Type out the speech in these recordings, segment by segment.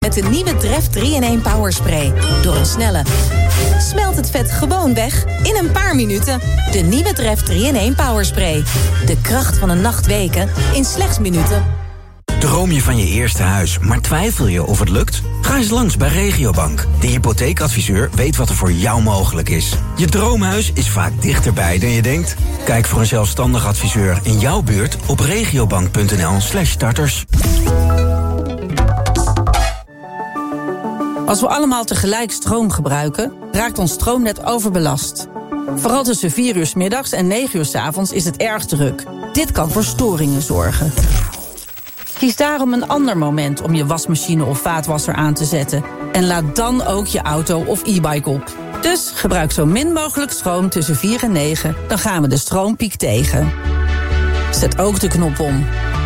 met de nieuwe Dref 3-in-1 Powerspray. Door een snelle... smelt het vet gewoon weg in een paar minuten. De nieuwe Dref 3-in-1 Powerspray. De kracht van een nacht weken in slechts minuten. Droom je van je eerste huis, maar twijfel je of het lukt? Ga eens langs bij Regiobank. De hypotheekadviseur weet wat er voor jou mogelijk is. Je droomhuis is vaak dichterbij dan je denkt. Kijk voor een zelfstandig adviseur in jouw buurt op regiobank.nl/starters. Als we allemaal tegelijk stroom gebruiken, raakt ons stroomnet overbelast. Vooral tussen 4 uur 's middags en 9 uur 's avonds is het erg druk. Dit kan voor storingen zorgen. Kies daarom een ander moment om je wasmachine of vaatwasser aan te zetten. En laad dan ook je auto of e-bike op. Dus gebruik zo min mogelijk stroom tussen 4 en 9. Dan gaan we de stroompiek tegen. Zet ook de knop om.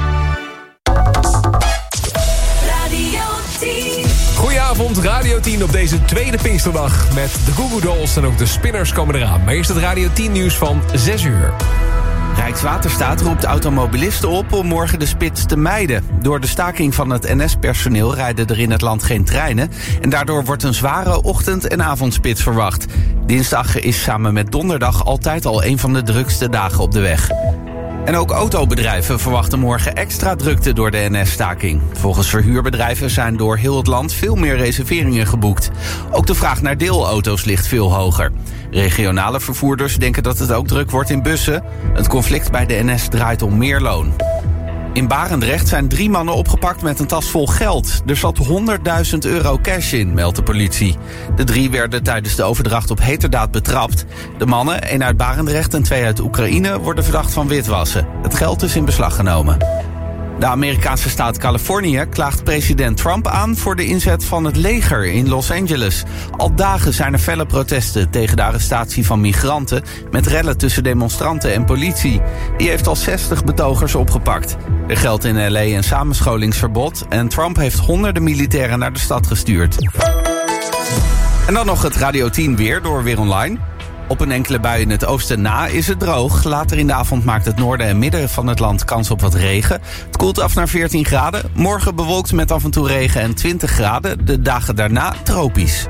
Goedenavond, Radio 10 op deze tweede Pinksterdag. Met de Goo Goo Dolls en ook de Spinners komen eraan. Maar eerst het Radio 10 nieuws van 6 uur. Rijkswaterstaat roept automobilisten op om morgen de spits te mijden. Door de staking van het NS-personeel rijden er in het land geen treinen. En daardoor wordt een zware ochtend- en avondspits verwacht. Dinsdag is samen met donderdag altijd al een van de drukste dagen op de weg. En ook autobedrijven verwachten morgen extra drukte door de NS-staking. Volgens verhuurbedrijven zijn door heel het land veel meer reserveringen geboekt. Ook de vraag naar deelauto's ligt veel hoger. Regionale vervoerders denken dat het ook druk wordt in bussen. Het conflict bij de NS draait om meer loon. In Barendrecht zijn 3 mannen opgepakt met een tas vol geld. Er zat 100.000 euro cash in, meldt de politie. De 3 werden tijdens de overdracht op heterdaad betrapt. De mannen, 1 uit Barendrecht en 2 uit Oekraïne, worden verdacht van witwassen. Het geld is in beslag genomen. De Amerikaanse staat Californië klaagt president Trump aan voor de inzet van het leger in Los Angeles. Al dagen zijn er felle protesten tegen de arrestatie van migranten met rellen tussen demonstranten en politie. Die heeft al 60 betogers opgepakt. Er geldt in LA een samenscholingsverbod en Trump heeft honderden militairen naar de stad gestuurd. En dan nog het Radio 10 weer door Weer Online. Op een enkele bui in het oosten na is het droog. Later in de avond maakt het noorden en midden van het land kans op wat regen. Het koelt af naar 14 graden. Morgen bewolkt met af en toe regen en 20 graden. De dagen daarna tropisch.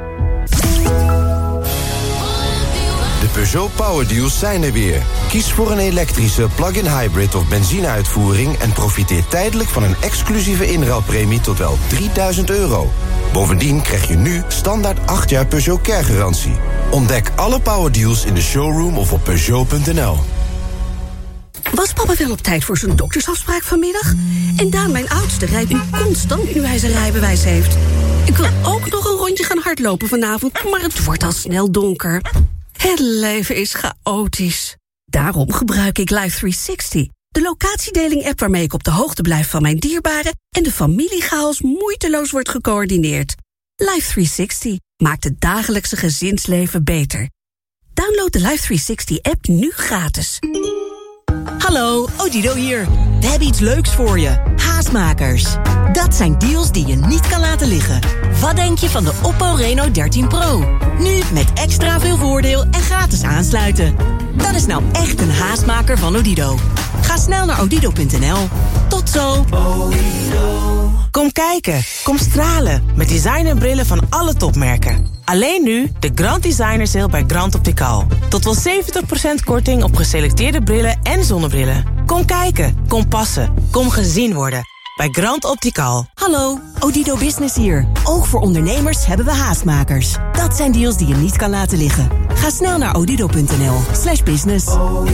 De Peugeot Power Deals zijn er weer. Kies voor een elektrische plug-in hybrid of benzineuitvoering en profiteer tijdelijk van een exclusieve inruilpremie tot wel €3.000. Bovendien krijg je nu standaard 8 jaar Peugeot Care-garantie. Ontdek alle Power Deals in de showroom of op Peugeot.nl. Was papa wel op tijd voor zijn doktersafspraak vanmiddag? En Daan, mijn oudste, rijdt nu constant nu hij zijn rijbewijs heeft. Ik wil ook nog een rondje gaan hardlopen vanavond, maar het wordt al snel donker. Het leven is chaotisch. Daarom gebruik ik Life360. De locatiedeling-app waarmee ik op de hoogte blijf van mijn dierbaren en de familiechaos moeiteloos wordt gecoördineerd. Life360 maakt het dagelijkse gezinsleven beter. Download de Life360-app nu gratis. Hallo, Odido hier. We hebben iets leuks voor je. Haastmakers. Dat zijn deals die je niet kan laten liggen. Wat denk je van de Oppo Reno 13 Pro? Nu met extra veel voordeel en gratis aansluiten. Dat is nou echt een haastmaker van Odido. Ga snel naar odido.nl. Tot zo. Kom kijken, kom stralen met designerbrillen van alle topmerken. Alleen nu de Grand Designer Sale bij Grand Optical. Tot wel 70% korting op geselecteerde brillen en zonnebrillen. Kom kijken, kom passen, kom gezien worden bij Grand Optical. Hallo, Odido Business hier. Ook voor ondernemers hebben we haastmakers. Dat zijn deals die je niet kan laten liggen. Ga snel naar odido.nl/business.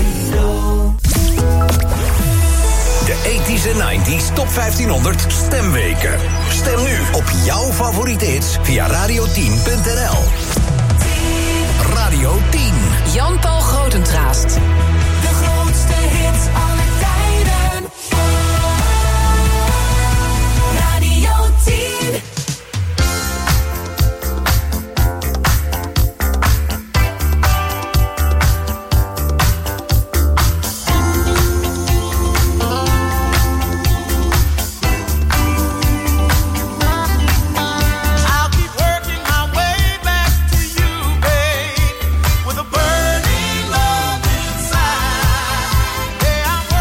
De 80s en 90s Top 1500 stemweken. Stem nu op jouw favoriete hits via radio10.nl. Radio 10. Jan-Paul Grotentraast. De grootste hits aller tijden. Radio 10. With a burning love inside. Yeah, I'm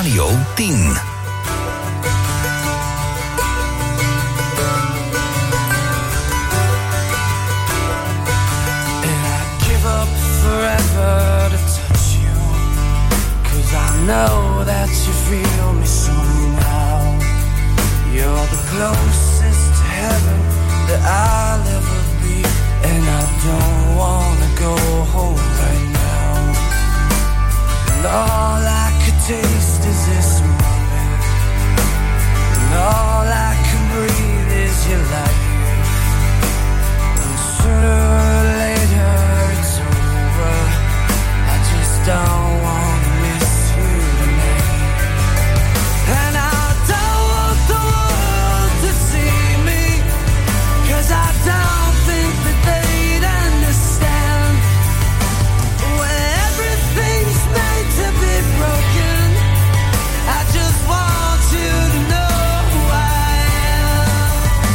Radio 10. Forever to touch you, 'cause I know that you feel me somehow. You're the closest to heaven that I'll ever be, and I don't wanna go home right now. And all I could taste is this moment, and all I can breathe is your life. And sooner or later don't wanna miss you tonight. And I don't want the world to see me, 'cause I don't think that they'd understand. When everything's made to be broken, I just want you to know who I am.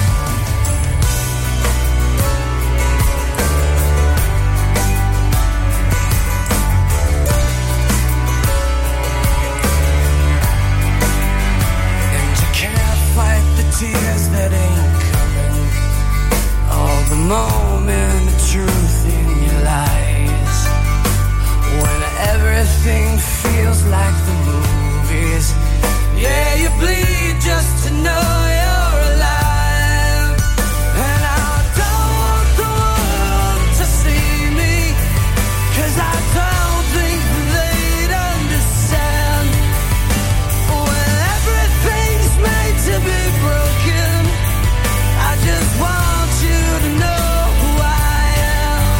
Tears that ain't coming, all the moment of truth in your lies. When everything feels like the movies, yeah, you bleed just to know you're alive. And I don't want the world to see me, 'cause I don't think they'd understand. When everything's made to be broken, I just want you to know who I am.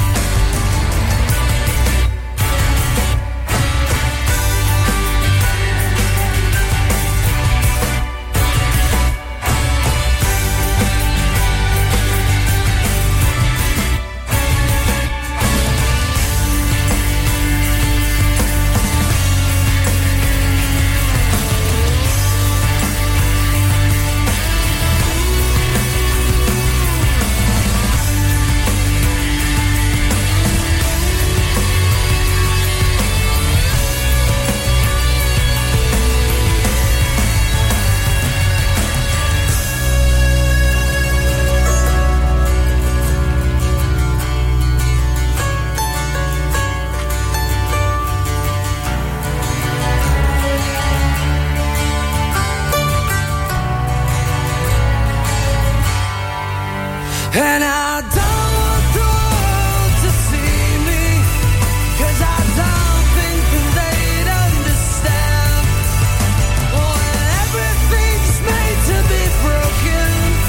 And I don't want the world to see me, 'cause I don't think that they'd understand. When everything's made to be broken,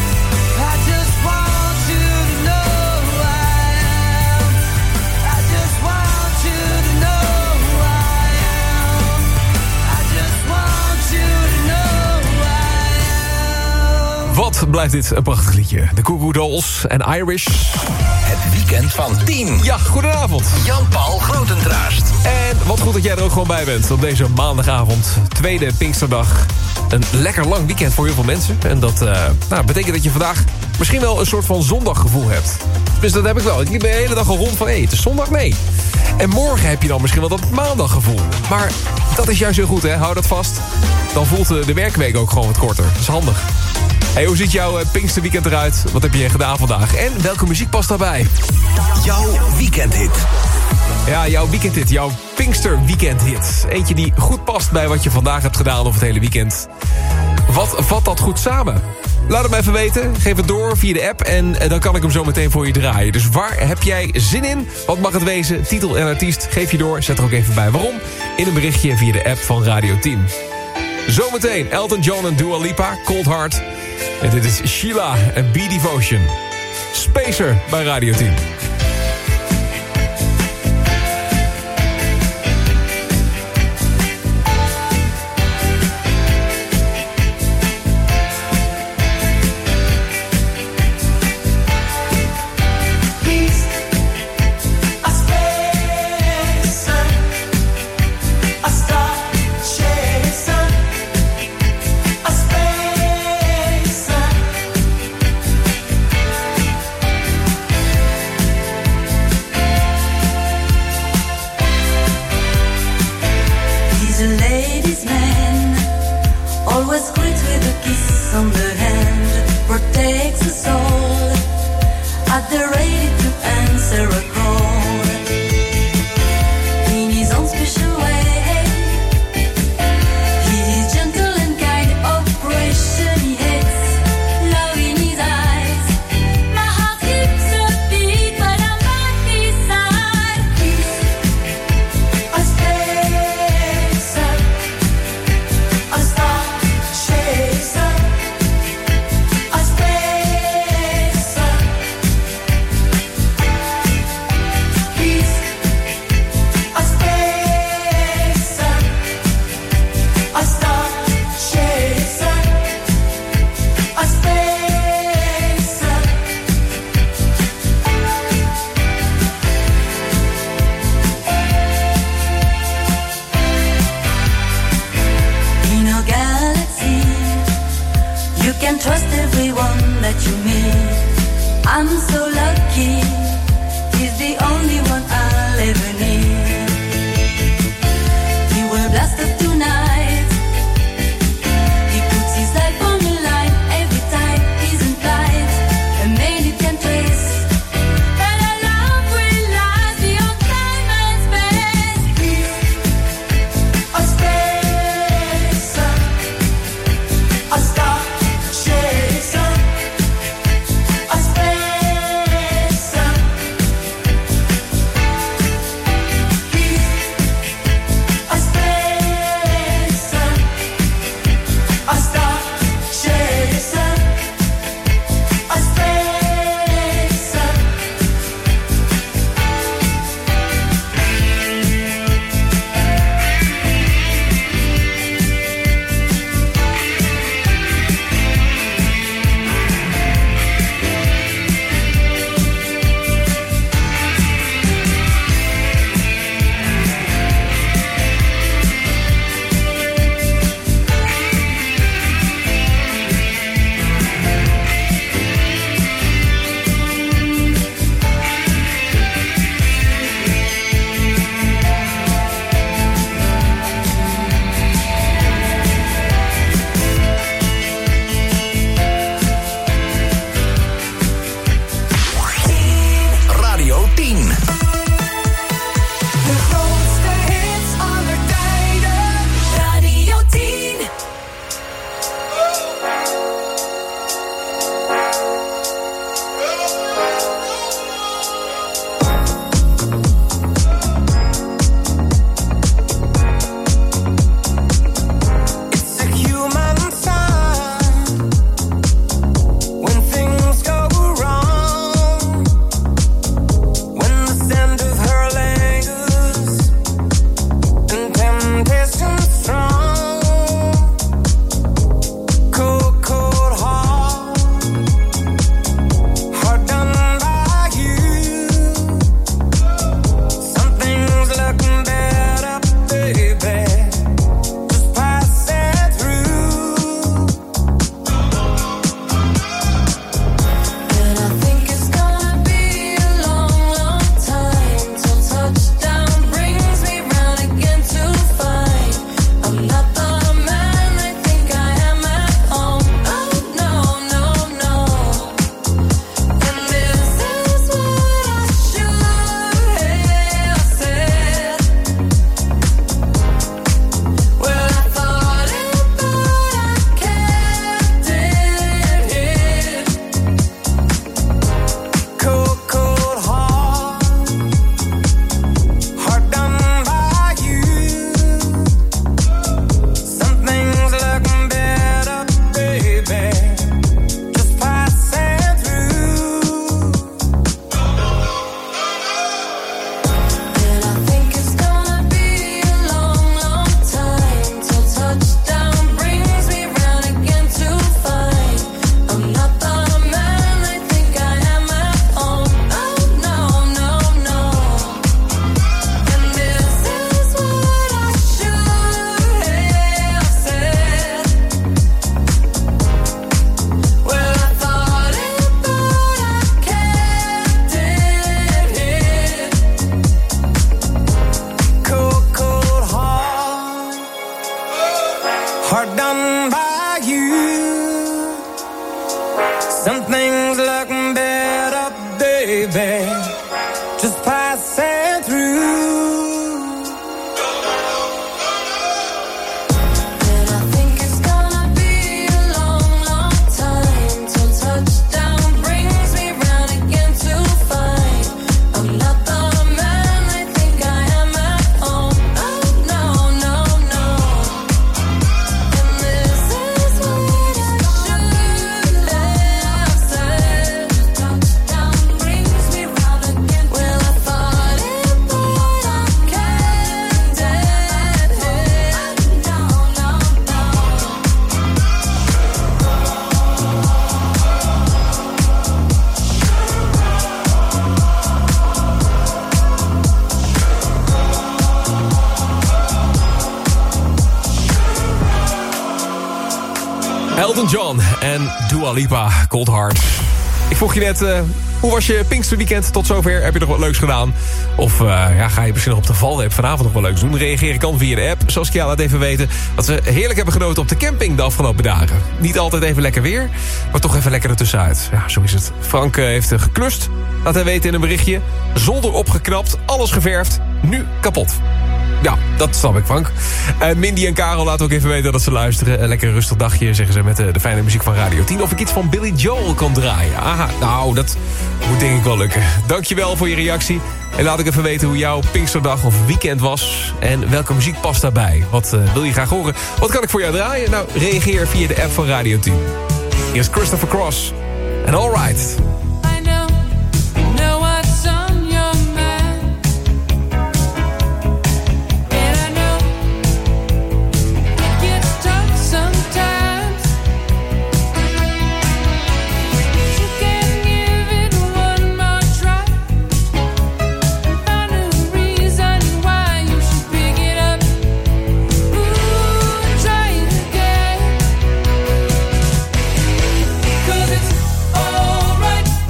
I just want you to know who I am. I just want you to know who I am. I just want you to know who I am. Wat blijft dit een prachtig liedje. De Goo Goo Dolls en Irish. Het weekend van 10. Ja, goedenavond. Jan-Paul Grotentraast. En wat goed dat jij er ook gewoon bij bent op deze maandagavond. Tweede Pinksterdag. Een lekker lang weekend voor heel veel mensen. En dat betekent dat je vandaag misschien wel een soort van zondaggevoel hebt. Dus dat heb ik wel. Ik liep de hele dag al rond van, het is zondag? Nee. En morgen heb je dan misschien wel dat maandaggevoel. Maar dat is juist heel goed, hè? Hou dat vast. Dan voelt de werkweek ook gewoon wat korter. Dat is handig. Hey, hoe ziet jouw Pinksterweekend eruit? Wat heb je gedaan vandaag? En welke muziek past daarbij? Jouw weekendhit. Ja, jouw weekendhit. Jouw Pinksterweekendhit. Eentje die goed past bij wat je vandaag hebt gedaan of het hele weekend. Wat vat dat goed samen? Laat het me even weten. Geef het door via de app en dan kan ik hem zo meteen voor je draaien. Dus waar heb jij zin in? Wat mag het wezen? Titel en artiest. Geef je door. Zet er ook even bij waarom. In een berichtje via de app van Radio 10. Zometeen Elton John en Dua Lipa. Cold Heart. En dit is Sheila en B-Devotion. Spacer bij Radio 10. You can trust everyone that you meet. I'm so lucky, he's the only one I'll ever need. He will blast us tonight. He puts his life on the line every time he's in flight. A man you can trace. And our love will last beyond time and space. He's a spacer, a star chaser, a spacer. He's a spacer, a star chaser, a spacer. Radio 10. De grootste hits aller tijden. Radio 10. It's a human sign when things go wrong. When the scent of her lingers and temptation strong. Cold, cold heart, hard done by you. Something's looking better, baby. Just pass it through. And I think it's gonna be a long, long time till touchdown brings me round again to find I'm not the man I think I am at home. Oh no, no, no. And this is what I should have said. Well, I thought it, but I kept it hid. Cold, cold heart, hard done by you. Something's looking better, baby. Just pass it through. And I think it's gonna be a long, long time till touchdown brings me round again to find I'm not the man I think I am at home. Oh no, no, no. And this is what I should have said. Well, I thought it, but I kept it hid. Cold, cold heart, hard done by you. Something's looking better, baby. Just pass it through. And I think it's gonna be a long, long time till touchdown brings me round again to find I'm not the man I think I am at home. Oh no, no, no. And this is what I should have said. Elton John en Dua Lipa, Cold Heart. Ik vroeg je net, hoe was je Pinksterweekend tot zover? Heb je nog wat leuks gedaan? Of ga je misschien nog op de Valreep vanavond nog wat leuks doen? Reageren kan via de app. Saskia laat even weten dat we heerlijk hebben genoten op de camping de afgelopen dagen. Niet altijd even lekker weer, maar toch even lekker ertussenuit. Ja, zo is het. Frank heeft geklust. Laat hij weten in een berichtje. Zolder opgeknapt, alles geverfd, nu kapot. Ja, dat snap ik, Frank. Mindy en Karel laten ook even weten dat ze luisteren. Een lekker rustig dagje, zeggen ze, met de fijne muziek van Radio 10. Of ik iets van Billy Joel kan draaien. Aha, nou, dat moet denk ik wel lukken. Dankjewel voor je reactie. En laat ik even weten hoe jouw Pinksterdag of weekend was. En welke muziek past daarbij. Wat wil je graag horen? Wat kan ik voor jou draaien? Nou, reageer via de app van Radio 10. Hier is Christopher Cross. En Alright. Right.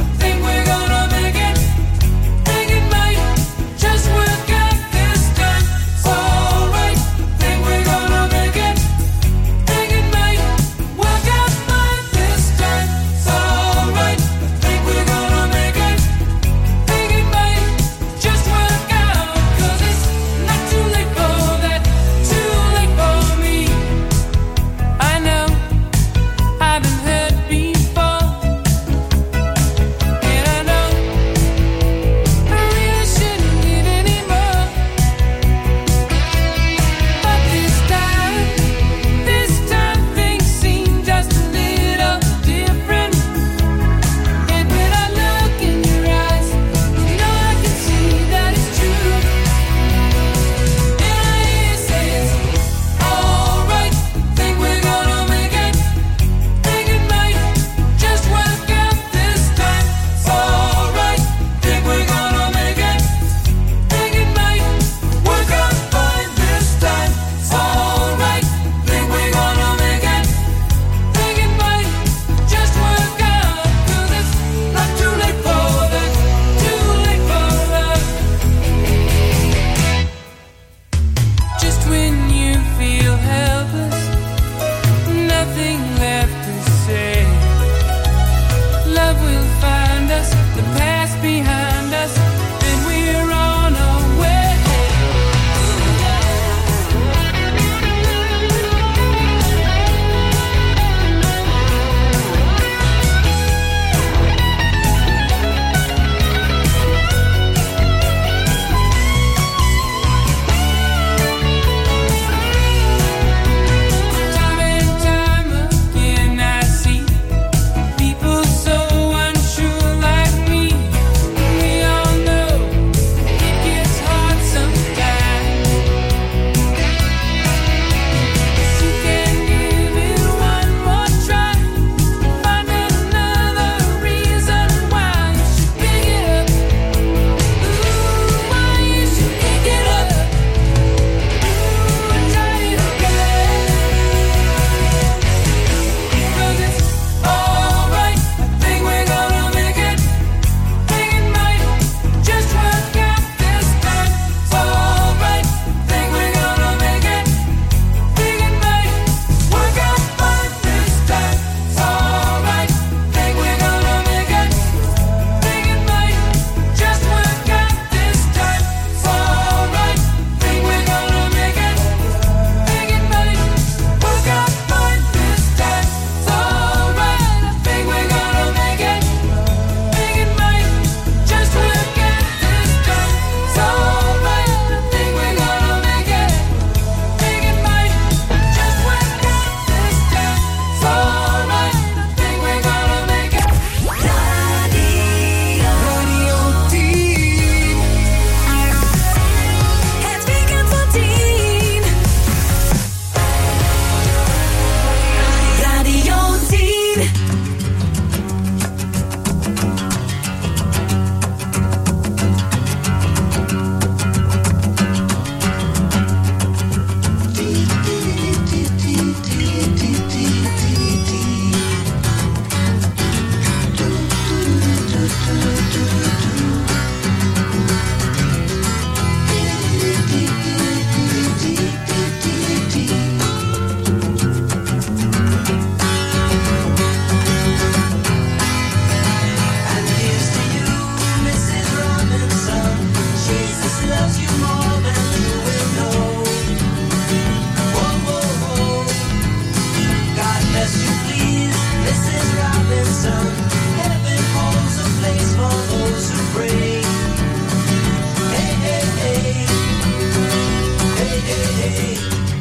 Robinson. Heaven holds a place for those who pray. Hey, hey, hey. Hey, hey, hey.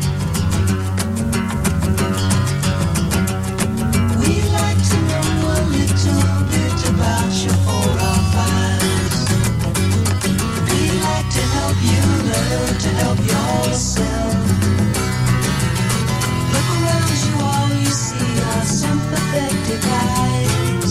We'd like to know a little bit about you or our files. We'd like to help you learn to help yourself. Look around you, all you see are sympathetic eyes.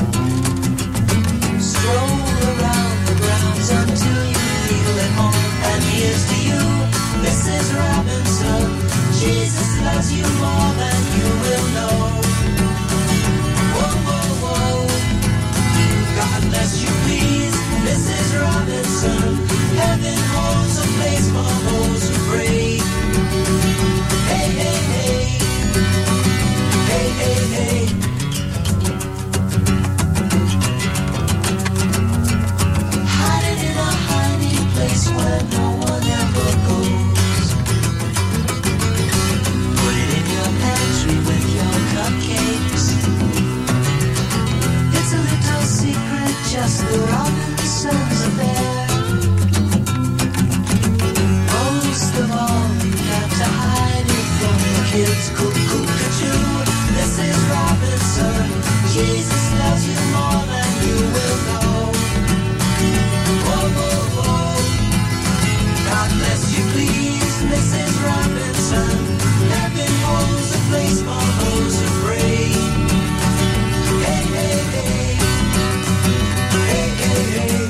Stroll around the grounds until you feel at home. And here's to you, Mrs. Robinson. Jesus loves you more than you will know. Whoa, whoa, whoa. God bless you, please, Mrs. Robinson. Heaven holds a place for those who pray. Hey, hey, hey. Hey, hey, hey. Hiding in a hiding place where no one ever goes. Put it in your pantry with your cupcakes. It's a little secret, just the Robinsons affair. Most of all, you got to hide it from the kids. Cuckoo-cuckoo, Mrs. Robinson. Jesus loves you more than you will know. Whoa, whoa, whoa. God bless you, please, Mrs. Robinson. Heaven holds a place for those who pray. Hey, hey, hey. Hey, hey, hey.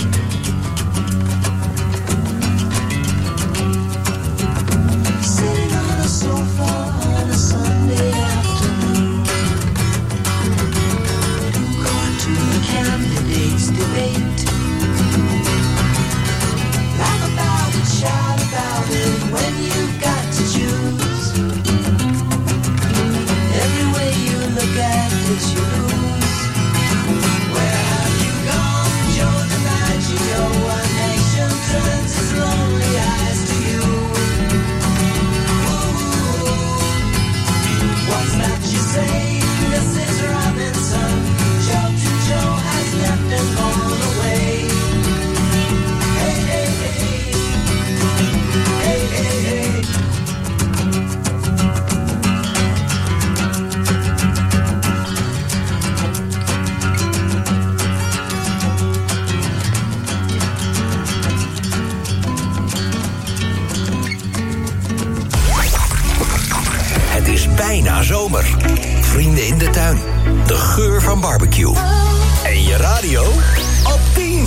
Sitting on a sofa on a Sunday afternoon, going to the candidates' debate. Laugh about it, shout about it when you've got to choose. Every way you look at it, you lose. Where have you gone, Joe DiMaggio? One nation turns its lonely eyes to you. What's that you say, Mrs. Robinson? Joe to Joe has left and gone away. Hey, hey, hey. Hey, hey, hey. Het is bijna zomer. Vrienden in de tuin. De geur van barbecue. En je radio op 10.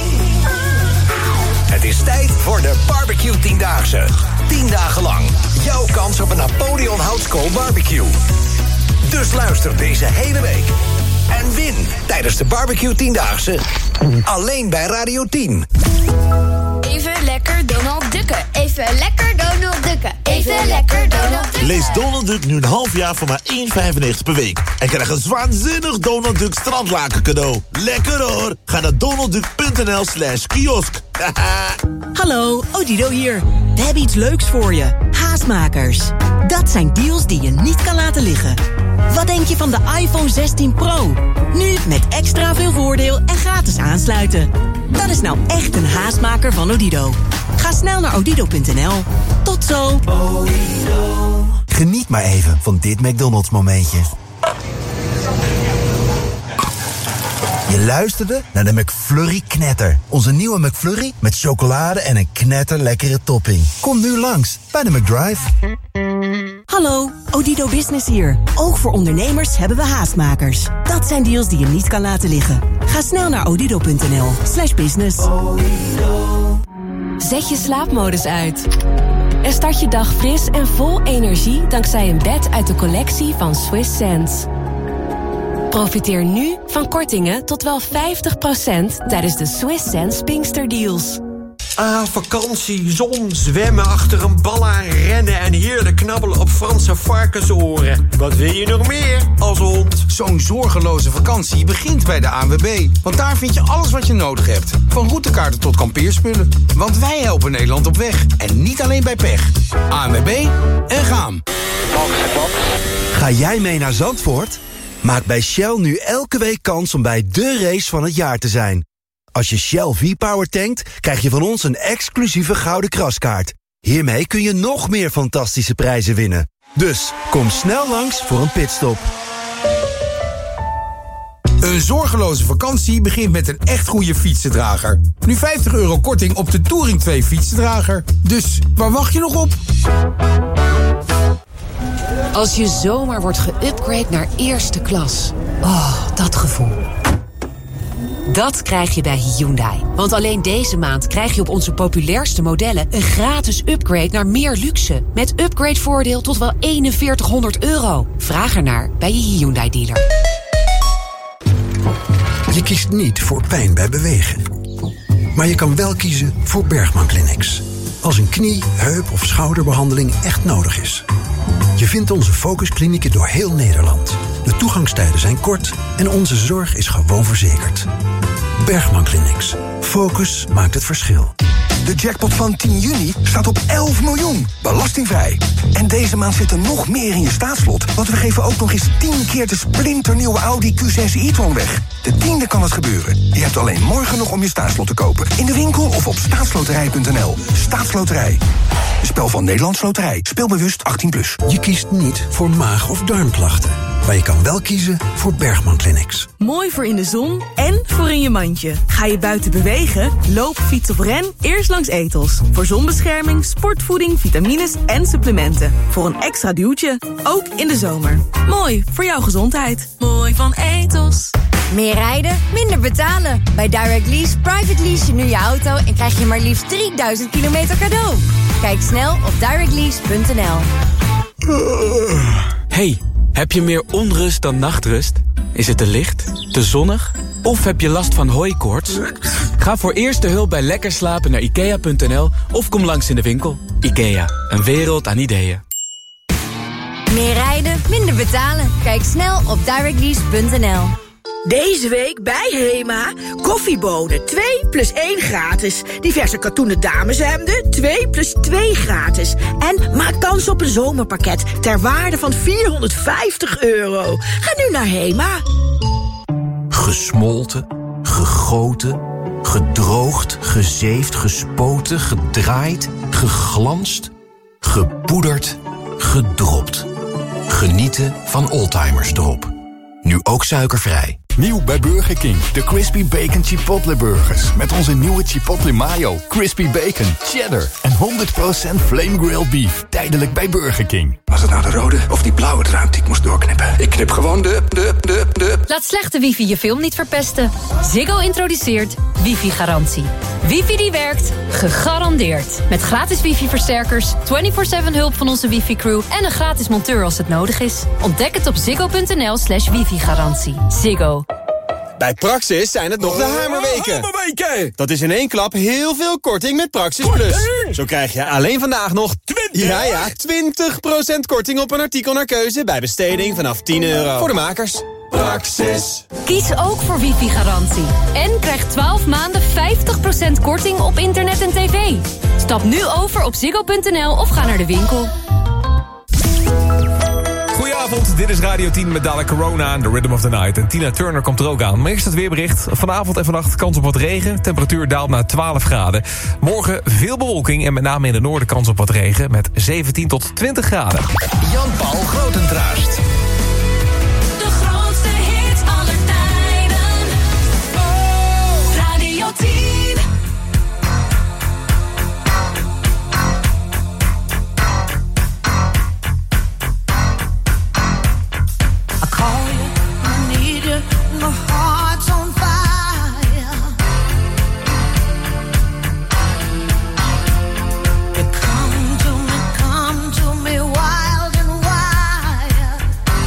Het is tijd voor de Barbecue 10-daagse. 10 dagen lang. Jouw kans op een Napoleon Houtskool barbecue. Dus luister deze hele week. En win tijdens de Barbecue 10-daagse. Alleen bij Radio 10. Even lekker Donald Ducken. Even lekker Donald Ducken. Even lekker Donald Ducken. Lees Donald Duck nu een half jaar voor maar €1,95 per week. En krijg een waanzinnig Donald Duck strandlaken cadeau. Lekker hoor. Ga naar donaldduck.nl/kiosk. Hallo, Odido hier. We hebben iets leuks voor je. Haastmakers. Dat zijn deals die je niet kan laten liggen. Wat denk je van de iPhone 16 Pro? Nu met extra veel voordeel en gratis aansluiten. Dat is nou echt een haastmaker van Odido. Ga snel naar odido.nl. Tot zo. Geniet maar even van dit McDonald's momentje. Je luisterde naar de McFlurry Knetter. Onze nieuwe McFlurry met chocolade en een knetterlekkere topping. Kom nu langs bij de McDrive. Hallo, Odido Business hier. Ook voor ondernemers hebben we haastmakers. Dat zijn deals die je niet kan laten liggen. Ga snel naar odido.nl/business. Zet je slaapmodus uit. En start je dag fris en vol energie dankzij een bed uit de collectie van Swiss Sense. Profiteer nu van kortingen tot wel 50% tijdens de Swiss Sense Pinksterdeals. Ah, vakantie, zon, zwemmen achter een bal aan, rennen en heerlijk knabbelen op Franse varkensoren. Wat wil je nog meer als hond? Zo'n zorgeloze vakantie begint bij de ANWB. Want daar vind je alles wat je nodig hebt. Van routekaarten tot kampeerspullen. Want wij helpen Nederland op weg. En niet alleen bij pech. ANWB en gaan. Ga jij mee naar Zandvoort? Maak bij Shell nu elke week kans om bij de race van het jaar te zijn. Als je Shell V-Power tankt, krijg je van ons een exclusieve gouden kraskaart. Hiermee kun je nog meer fantastische prijzen winnen. Dus kom snel langs voor een pitstop. Een zorgeloze vakantie begint met een echt goede fietsendrager. Nu €50 korting op de Touring 2 fietsendrager. Dus waar wacht je nog op? Als je zomaar wordt geüpgrade naar eerste klas. Oh, dat gevoel. Dat krijg je bij Hyundai. Want alleen deze maand krijg je op onze populairste modellen een gratis upgrade naar meer luxe. Met upgradevoordeel tot wel €4100. Vraag ernaar bij je Hyundai dealer. Je kiest niet voor pijn bij bewegen. Maar je kan wel kiezen voor Bergman Clinics. Als een knie, heup of schouderbehandeling echt nodig is. Je vindt onze focusklinieken door heel Nederland. De toegangstijden zijn kort en onze zorg is gewoon verzekerd. Bergman Clinics. Focus maakt het verschil. De jackpot van 10 juni staat op 11 miljoen, belastingvrij. En deze maand zit er nog meer in je staatslot. Want we geven ook nog eens 10 keer de splinternieuwe Audi Q6 e-tron weg. De 10e kan het gebeuren. Je hebt alleen morgen nog om je staatslot te kopen. In de winkel of op staatsloterij.nl. Staatsloterij. Een spel van Nederlands Loterij. Speel bewust 18+. Je kiest niet voor maag- of darmklachten. Maar je kan wel kiezen voor Bergman Clinics. Mooi voor in de zon en voor in je mandje. Ga je buiten bewegen? Loop, fiets of ren? Eerst langs Ethos. Voor zonbescherming, sportvoeding, vitamines en supplementen. Voor een extra duwtje. Ook in de zomer. Mooi voor jouw gezondheid. Mooi van Ethos. Meer rijden, minder betalen. Bij Direct Lease private lease je nu je auto en krijg je maar liefst 3000 kilometer cadeau. Kijk snel op directlease.nl. Hey, heb je meer onrust dan nachtrust? Is het te licht, te zonnig of heb je last van hooikoorts? Ga voor eerste hulp bij lekker slapen naar IKEA.nl of kom langs in de winkel. IKEA, een wereld aan ideeën. Meer rijden, minder betalen. Kijk snel op directlease.nl. Deze week bij Hema, koffiebonen 2 + 1 gratis. Diverse katoenen dameshemden 2 + 2 gratis. En maak kans op een zomerpakket ter waarde van €450. Ga nu naar Hema. Gesmolten, gegoten, gedroogd, gezeefd, gespoten, gedraaid, geglanst, gepoederd, gedropt. Genieten van Oldtimers Drop. Nu ook suikervrij. Nieuw bij Burger King. De Crispy Bacon Chipotle Burgers. Met onze nieuwe Chipotle Mayo, Crispy Bacon, Cheddar en 100% Flame Grilled Beef. Tijdelijk bij Burger King. Was het nou de rode of die blauwe draad die ik moest doorknippen? Ik knip gewoon de... Laat slechte wifi je film niet verpesten. Ziggo introduceert wifi-garantie. Wifi die werkt, gegarandeerd. Met gratis wifi-versterkers, 24/7 hulp van onze wifi-crew... en een gratis monteur als het nodig is. Ontdek het op ziggo.nl/wifi-garantie. Ziggo. Bij Praxis zijn het nog de hamerweken. Dat is in één klap heel veel korting met Praxis Plus. Zo krijg je alleen vandaag nog 20% korting op een artikel naar keuze... bij besteding vanaf €10. Voor de makers. Praxis. Kies ook voor wifi-garantie. En krijg 12 maanden 50% korting op internet en tv. Stap nu over op ziggo.nl of ga naar de winkel. Goedenavond, dit is Radio 10 met dadelijk Corona en The Rhythm of the Night. En Tina Turner komt er ook aan. Maar eerst het weerbericht. Vanavond en vannacht kans op wat regen. Temperatuur daalt naar 12 graden. Morgen veel bewolking en met name in de noorden kans op wat regen... met 17 tot 20 graden. Jan-Paul Grotentraast. De grootste hit aller tijden. Radio 10. My heart's on fire. You come to me wild and wild.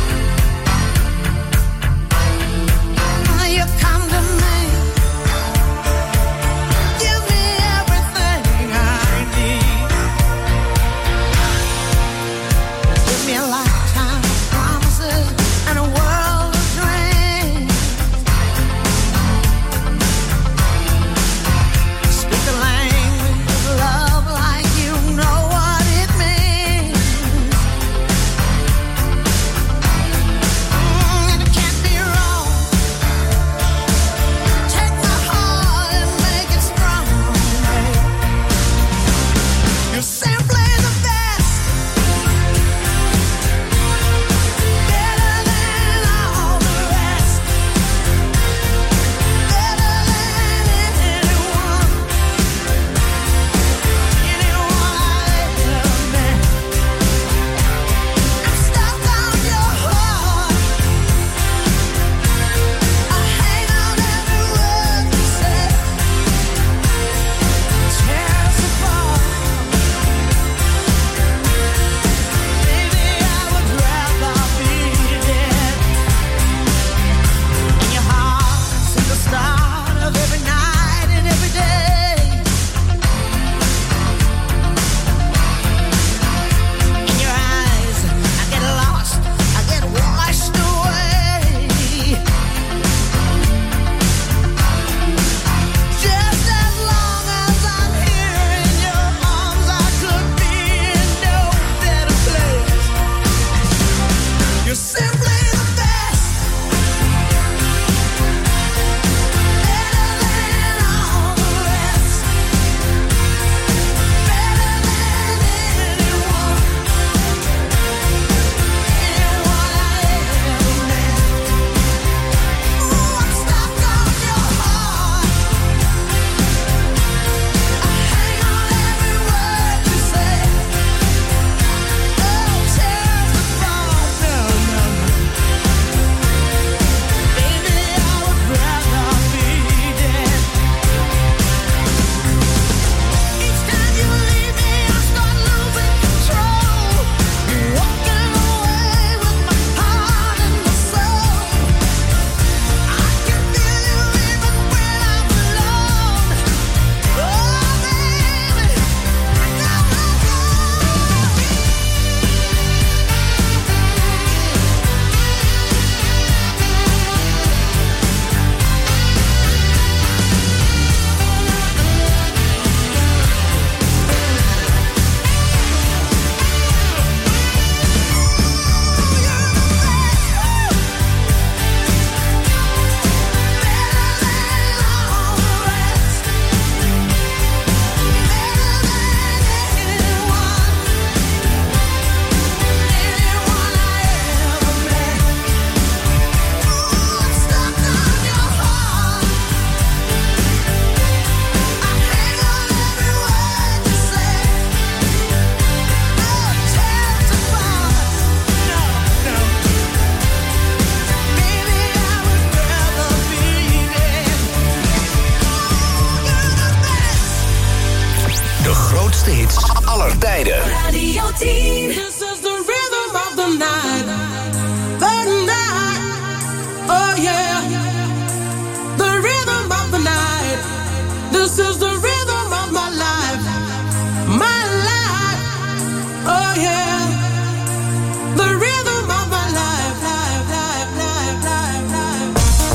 tijden. Radio 10. This is the rhythm of the night. The night. Oh yeah. The rhythm of the night. This is the rhythm of my life. My life. Oh yeah. The rhythm of my life. Life, life, life, life, life.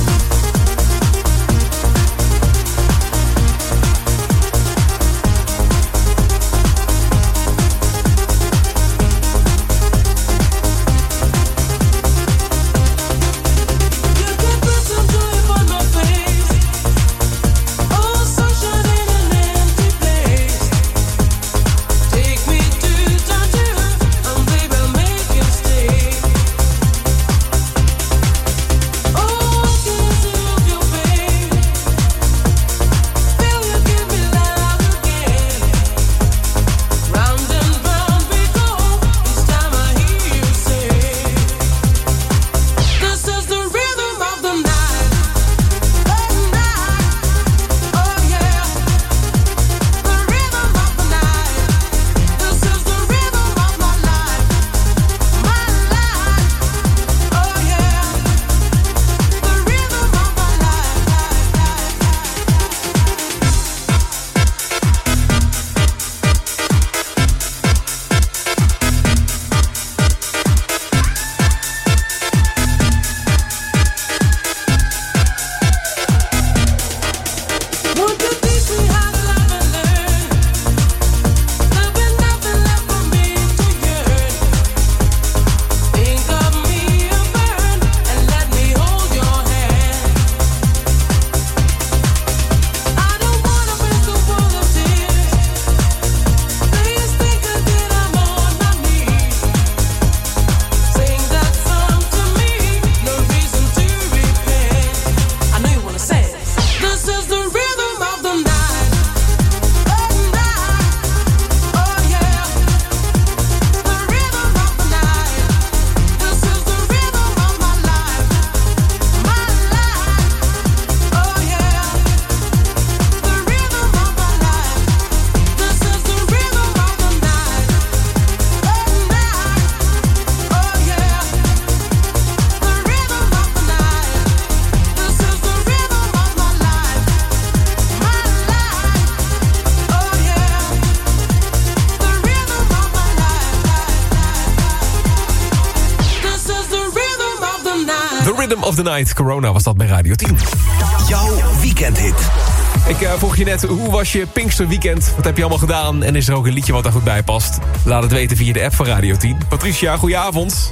Rhythm of the Night. Corona was dat bij Radio 10. Jouw weekendhit. Ik vroeg je net, hoe was je Pinksterweekend? Wat heb je allemaal gedaan? En is er ook een liedje wat daar goed bij past? Laat het weten via de app van Radio 10. Patricia, goedenavond.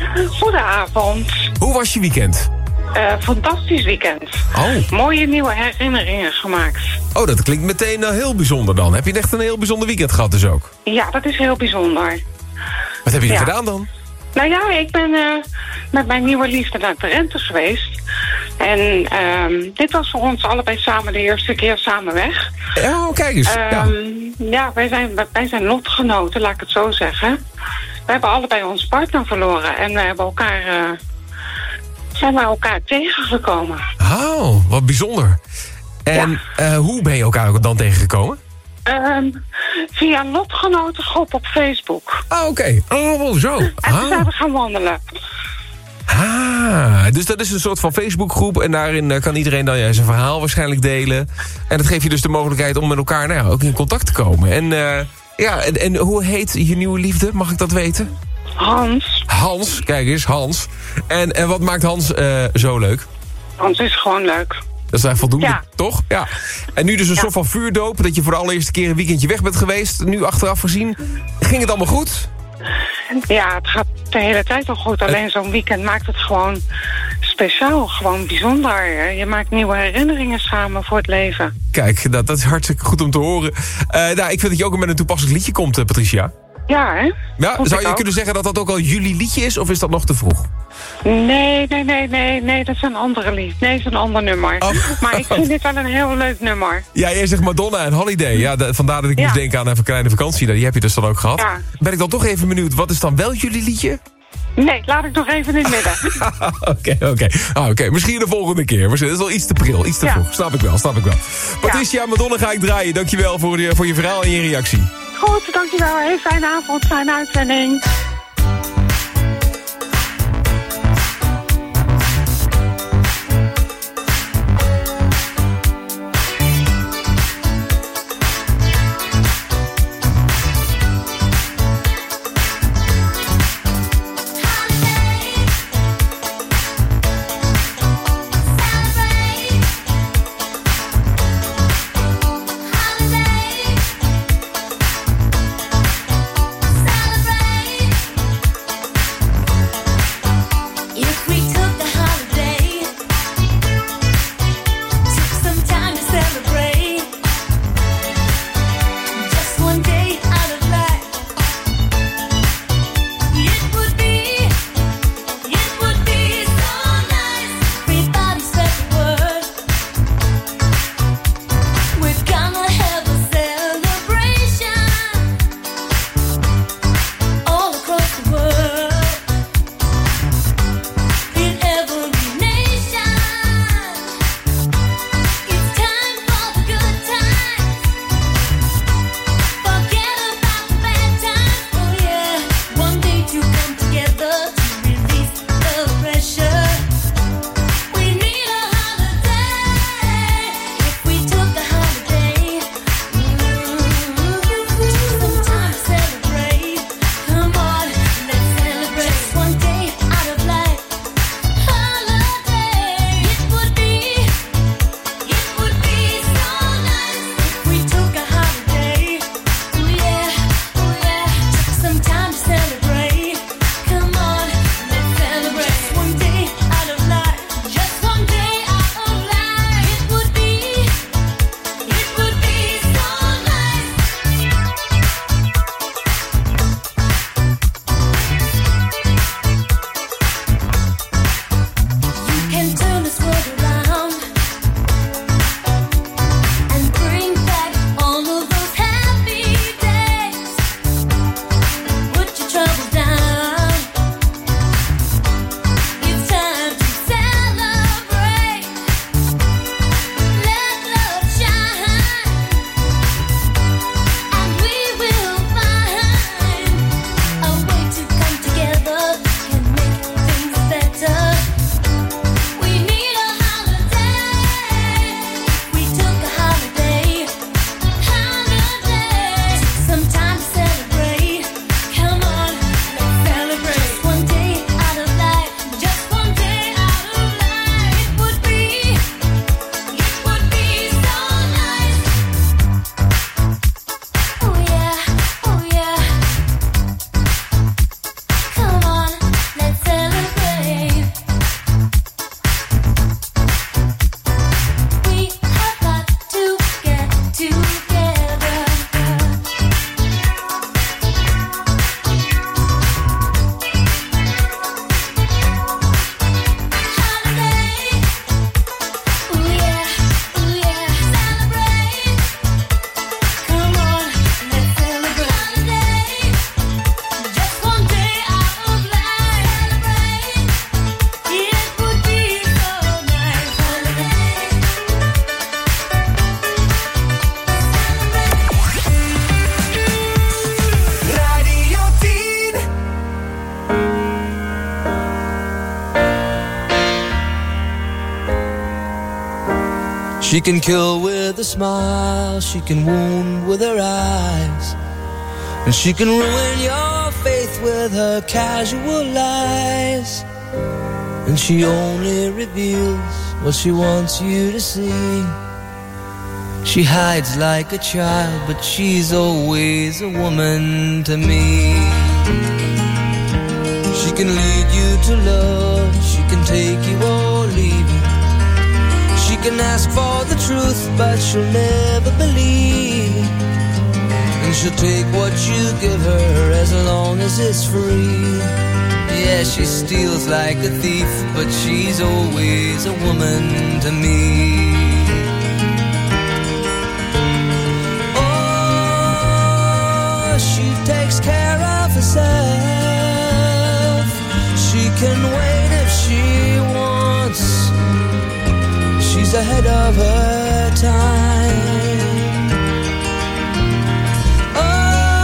Goedenavond. Hoe was je weekend? Fantastisch weekend. Oh. Mooie nieuwe herinneringen gemaakt. Oh, dat klinkt meteen heel bijzonder dan. Heb je echt een heel bijzonder weekend gehad dus ook? Ja, dat is heel bijzonder. Wat heb je gedaan dan? Nou ja, ik ben met mijn nieuwe liefde naar Drenthe geweest. En dit was voor ons allebei samen de eerste keer samen weg. Ja, kijk eens. Ja, wij zijn lotgenoten, laat ik het zo zeggen. We hebben allebei onze partner verloren. En we hebben zijn bij elkaar tegengekomen. Oh, wat bijzonder. En hoe ben je elkaar dan tegengekomen? Via een lotgenotengroep op Facebook. Ah, oké. Oh, zo. En toen zijn we gaan wandelen. Ah, dus dat is een soort van Facebookgroep. En daarin kan iedereen dan zijn verhaal waarschijnlijk delen. En dat geeft je dus de mogelijkheid om met elkaar ook in contact te komen. En hoe heet je nieuwe liefde? Mag ik dat weten? Hans. Hans, kijk eens, Hans. En wat maakt Hans zo leuk? Hans is gewoon leuk. Dat is eigenlijk voldoende, toch? Ja. En nu dus een soort van vuurdoop, dat je voor de allereerste keer een weekendje weg bent geweest. Nu achteraf gezien, ging het allemaal goed? Ja, het gaat de hele tijd al goed. Alleen zo'n weekend maakt het gewoon speciaal, gewoon bijzonder. Je maakt nieuwe herinneringen samen voor het leven. Kijk, dat is hartstikke goed om te horen. Ik vind dat je ook met een toepasselijk liedje komt, Patricia. Ja, hè? Ja, zou je kunnen zeggen dat dat ook al jullie liedje is, of is dat nog te vroeg? Nee, dat is een andere lied. Nee, dat is een ander nummer. Oh. Maar ik vind dit wel een heel leuk nummer. Ja, jij zegt Madonna en Holiday. Ja, vandaar dat ik moest denken aan even een kleine vakantie. Die heb je dus dan ook gehad. Ja. Ben ik dan toch even benieuwd, wat is dan wel jullie liedje? Nee, laat ik nog even in het midden. Oké. Misschien de volgende keer. Dat is wel iets te pril, iets te vroeg. Snap ik wel. Patricia, Madonna ga ik draaien. Dankjewel voor je verhaal en je reactie. Goed, dankjewel. Heel fijne avond, fijne uitzending. She can kill with a smile, she can wound with her eyes, and she can ruin your faith with her casual lies. And she only reveals what she wants you to see. She hides like a child, but she's always a woman to me. She can lead you to love, she can take you or leave you. She can ask for the truth, but she'll never believe. And she'll take what you give her as long as it's free. Yeah, she steals like a thief, but she's always a woman to me. Oh, she takes care of herself. She can wait if she wants. She's ahead of her time. Oh,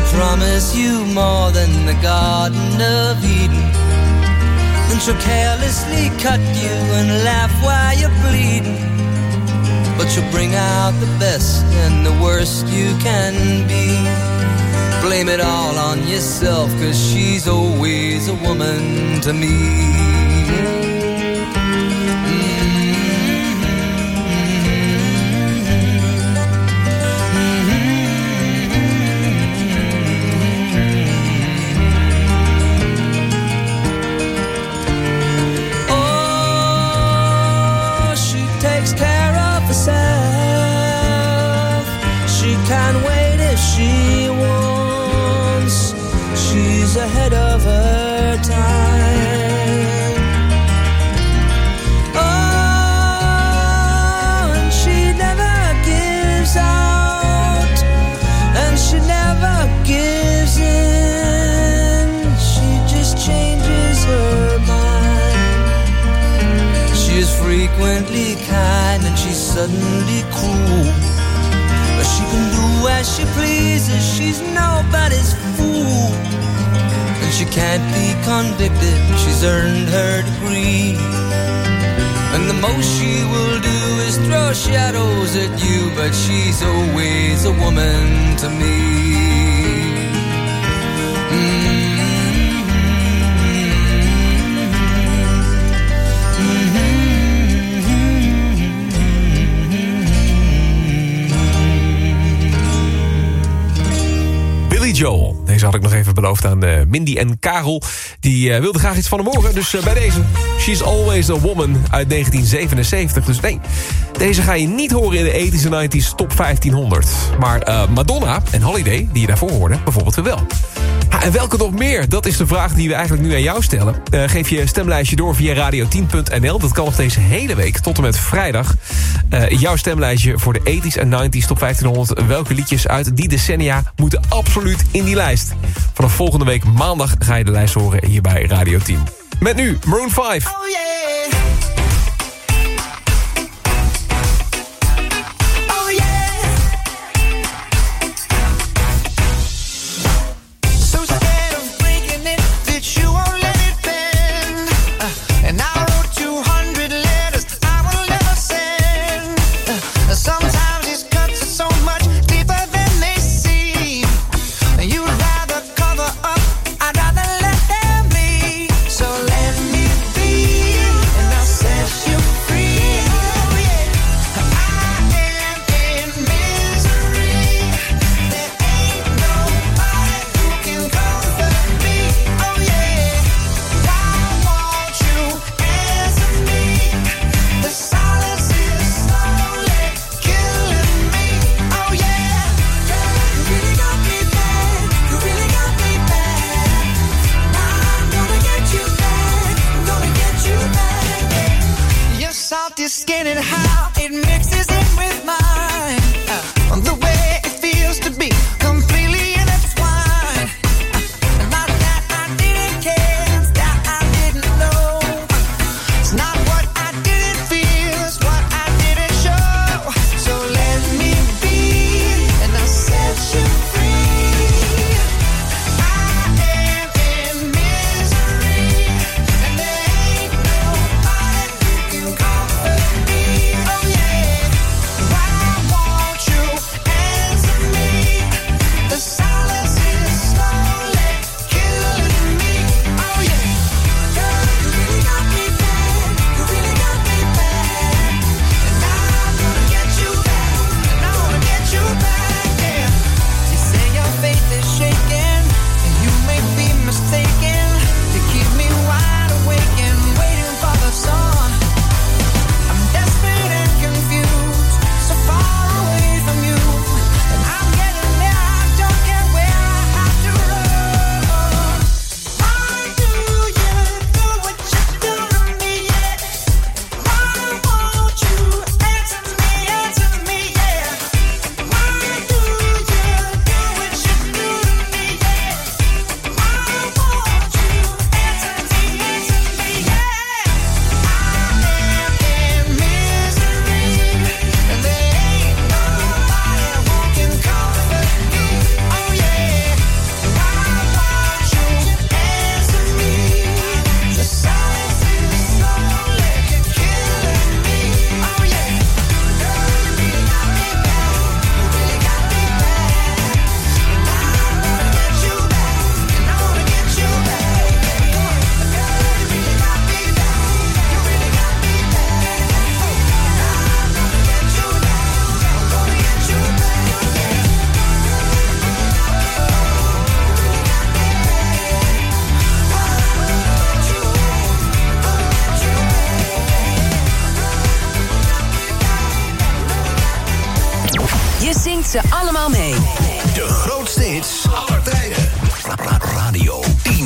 she'll promise you more than the Garden of Eden. Then she'll carelessly cut you and laugh while you're bleeding. But she'll bring out the best and the worst you can be. Blame it all on yourself, 'cause she's always a woman to me. Can't wait if she wants. She's ahead of her time. Oh, and she never gives out, and she never gives in. She just changes her mind. She is frequently kind and she's suddenly cruel. She can do as she pleases, she's nobody's fool. And she can't be convicted, she's earned her degree. And the most she will do is throw shadows at you, but she's always a woman to me. Joel. Deze had ik nog even beloofd aan Mindy en Karel. Die wilden graag iets van hem horen. Dus bij deze. She's Always a Woman uit 1977. Dus nee, deze ga je niet horen in de 80s en 90s top 1500. Maar Madonna en Holiday, die je daarvoor hoorde, bijvoorbeeld wel. En welke nog meer? Dat is de vraag die we eigenlijk nu aan jou stellen. Geef je stemlijstje door via radio10.nl. Dat kan nog deze hele week tot en met vrijdag. Jouw stemlijstje voor de 80s en 90s top 1500. Welke liedjes uit die decennia moeten absoluut in die lijst? Vanaf volgende week maandag ga je de lijst horen hier bij Radio 10. Met nu Maroon 5. Oh yeah. zingt ze allemaal mee. De grootste hits aller tijden. Radio 10.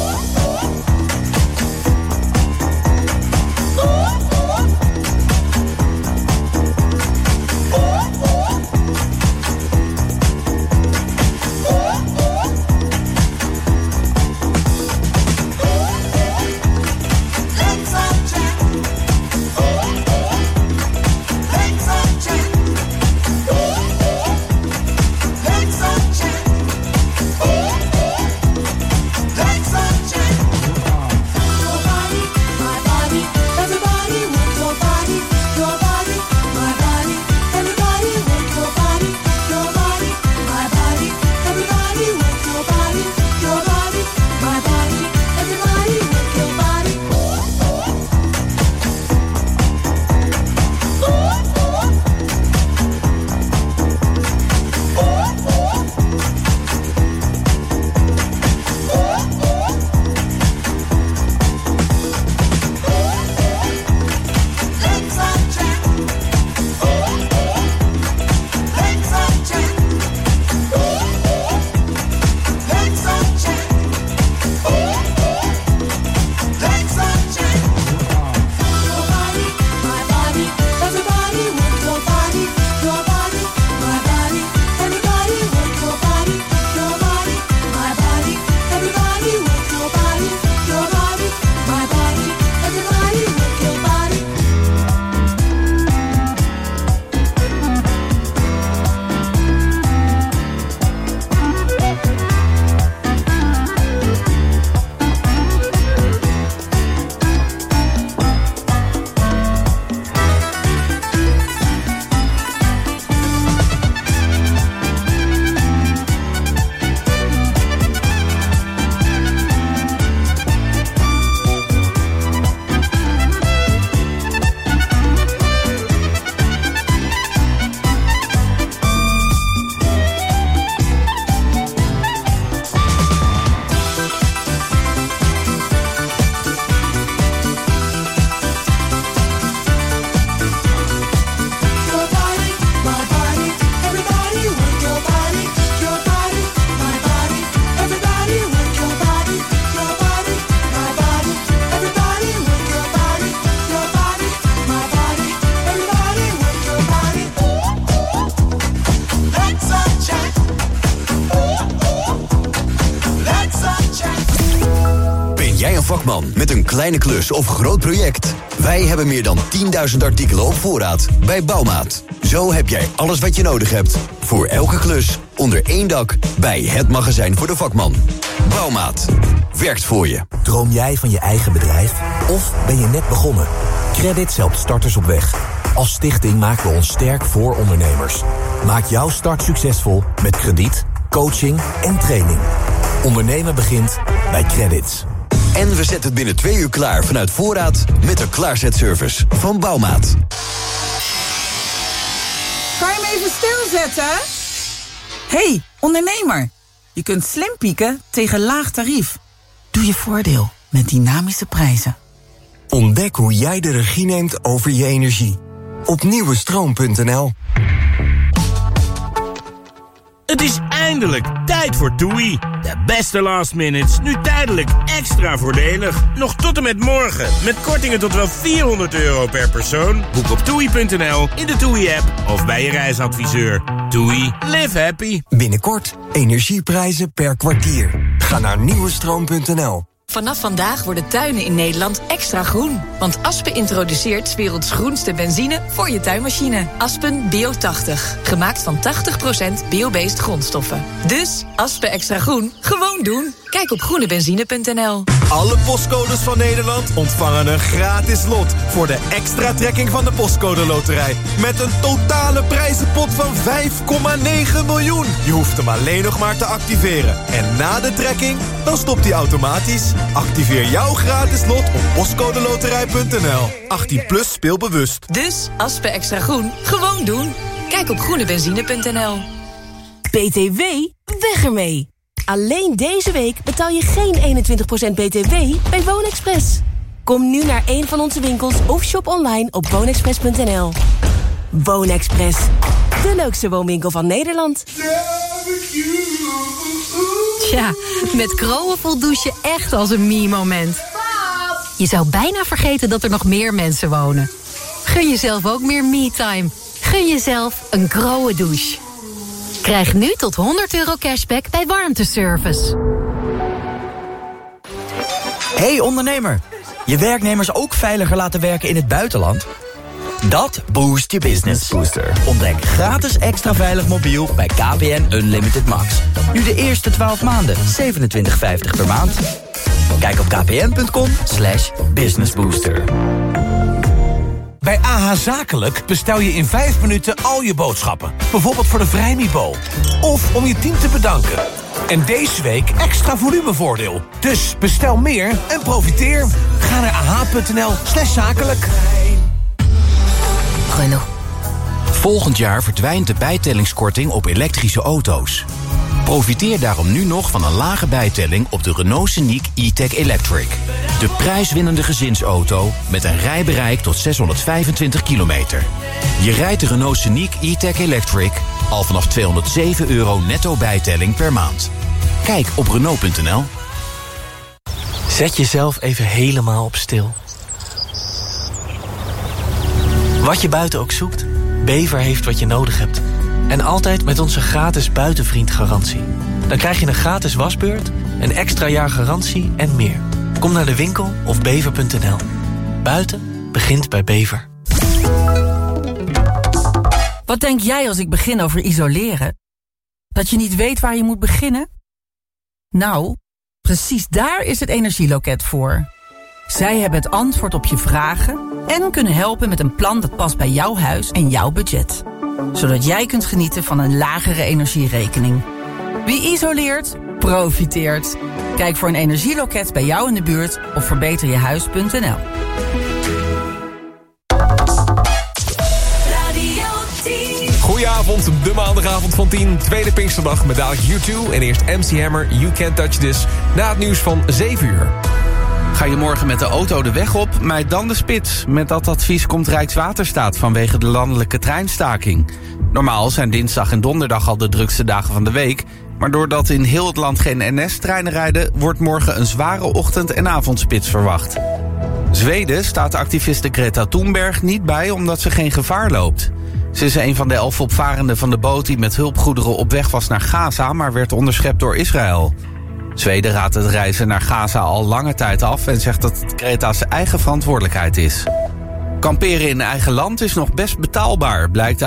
Vakman met een kleine klus of groot project? Wij hebben meer dan 10.000 artikelen op voorraad bij Bouwmaat. Zo heb jij alles wat je nodig hebt voor elke klus onder één dak bij het magazijn voor de vakman. Bouwmaat. Werkt voor je. Droom jij van je eigen bedrijf? Of ben je net begonnen? Credits helpt starters op weg. Als stichting maken we ons sterk voor ondernemers. Maak jouw start succesvol met krediet, coaching en training. Ondernemen begint bij Credits. En we zetten het binnen 2 uur klaar vanuit voorraad met de klaarzetservice van Bouwmaat. Kan je hem even stilzetten? Hey, ondernemer. Je kunt slim pieken tegen laag tarief. Doe je voordeel met dynamische prijzen. Ontdek hoe jij de regie neemt over je energie. Op nieuwestroom.nl. Het is eindelijk tijd voor TUI. De beste last minutes, nu tijdelijk extra voordelig. Nog tot en met morgen, met kortingen tot wel €400 per persoon. Boek op TUI.nl, in de TUI-app of bij je reisadviseur. TUI, live happy. Binnenkort energieprijzen per kwartier. Ga naar nieuwestroom.nl. Vanaf vandaag worden tuinen in Nederland extra groen. Want Aspen introduceert 's werelds groenste benzine voor je tuinmachine. Aspen Bio80. Gemaakt van 80% bio-based grondstoffen. Dus Aspen extra groen, gewoon doen. Kijk op groenebenzine.nl. Alle postcodes van Nederland ontvangen een gratis lot voor de extra trekking van de Postcode Loterij. Met een totale prijzenpot van 5,9 miljoen. Je hoeft hem alleen nog maar te activeren. En na de trekking, dan stopt hij automatisch. Activeer jouw gratis lot op postcodeloterij.nl. 18 plus speelbewust. Dus Aspen extra groen, gewoon doen. Kijk op groenebenzine.nl. BTW, weg ermee. Alleen deze week betaal je geen 21% BTW bij WoonExpress. Kom nu naar een van onze winkels of shop online op woonexpress.nl. WoonExpress. De leukste woonwinkel van Nederland. Tja, met Kroon voelt douchen echt als een me-moment. Je zou bijna vergeten dat er nog meer mensen wonen. Gun jezelf ook meer me-time. Gun jezelf een Kroon douche. Krijg nu tot €100 cashback bij warmteservice. Hey ondernemer, je werknemers ook veiliger laten werken in het buitenland? Dat boost je business. Booster. Ontdek gratis extra veilig mobiel bij KPN Unlimited Max. Nu de eerste 12 maanden, $27,50 per maand. Kijk op kpn.com/businessbooster. Bij AH Zakelijk bestel je in 5 minuten al je boodschappen. Bijvoorbeeld voor de Vrijmibo. Of om je team te bedanken. En deze week extra volumevoordeel. Dus bestel meer en profiteer. Ga naar ah.nl/zakelijk. Renault. Volgend jaar verdwijnt de bijtellingskorting op elektrische auto's. Profiteer daarom nu nog van een lage bijtelling op de Renault Scenic E-Tech Electric. De prijswinnende gezinsauto met een rijbereik tot 625 kilometer. Je rijdt de Renault Scenic E-Tech Electric al vanaf €207 netto bijtelling per maand. Kijk op Renault.nl. Zet jezelf even helemaal op stil. Wat je buiten ook zoekt, Bever heeft wat je nodig hebt. En altijd met onze gratis buitenvriendgarantie. Dan krijg je een gratis wasbeurt, een extra jaar garantie en meer. Kom naar de winkel of bever.nl. Buiten begint bij Bever. Wat denk jij als ik begin over isoleren? Dat je niet weet waar je moet beginnen? Nou, precies daar is het Energieloket voor. Zij hebben het antwoord op je vragen en kunnen helpen met een plan dat past bij jouw huis en jouw budget. Zodat jij kunt genieten van een lagere energierekening. Wie isoleert, profiteert. Kijk voor een energieloket bij jou in de buurt of verbeterjehuis.nl. Goedenavond, de maandagavond van 10, tweede Pinksterdag met dadelijk U2 en eerst MC Hammer, You Can't Touch This, na het nieuws van 7 uur. Ga je morgen met de auto de weg op, mijd dan de spits. Met dat advies komt Rijkswaterstaat vanwege de landelijke treinstaking. Normaal zijn dinsdag en donderdag al de drukste dagen van de week, maar doordat in heel het land geen NS-treinen rijden, wordt morgen een zware ochtend- en avondspits verwacht. Zweden staat activiste Greta Thunberg niet bij omdat ze geen gevaar loopt. Ze is een van de 11 opvarenden van de boot die met hulpgoederen op weg was naar Gaza, maar werd onderschept door Israël. Zweden raadt het reizen naar Gaza al lange tijd af en zegt dat het Greta's eigen verantwoordelijkheid is. Kamperen in eigen land is nog best betaalbaar, blijkt